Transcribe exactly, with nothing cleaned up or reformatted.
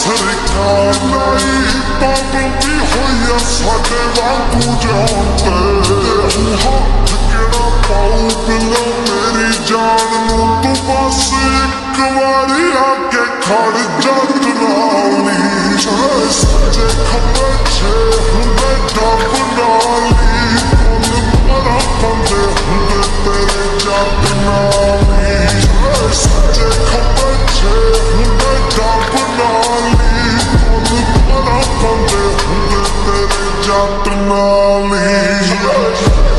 सरकार लाई पाबंदी होई साडे वांगू जान ते हाथ केड़ा पाऊ बिलो मेरी जान नूं तू बस एक वारी आके खड़ जा नाली सच्चे खब्बे छे हुंदे डब नाली फुल बड़ा पंदे हुंदे तेरे जट नाली सच्चे खब्बे छे हुंदे डब नाली फुल बड़ा पंदे हुंदे तेरे जट नाली।